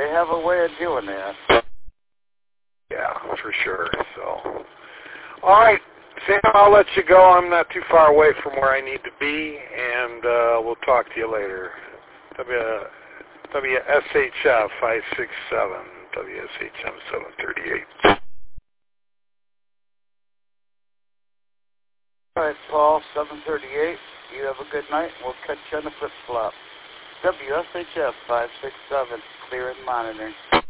They have a way of doing that. Yeah, for sure. So, all right, Sam, I'll let you go. I'm not too far away from where I need to be, and we'll talk to you later. WSHF 567, WSHM 738. All right, Paul, 738. You have a good night. We'll catch you on the flip-flop. WSHF 567, clear and monitoring.